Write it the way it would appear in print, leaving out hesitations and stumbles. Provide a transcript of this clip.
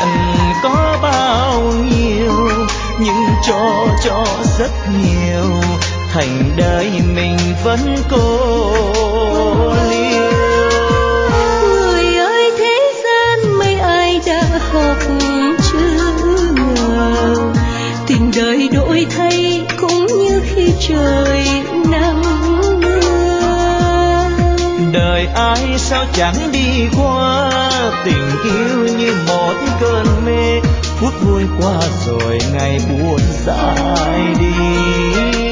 dành có bao nhiêu, nhưng cho rất nhiều, thành đời mình vẫn cô liêu. Người ơi thế gian mấy ai đã học chữ ngờ, tình đời đổi thay cũng như khi trời nắng mưa. Đời ai sao chẳng đi qua, tình yêu như một cơn mê, phút vui qua rồi ngày buồn dài đi.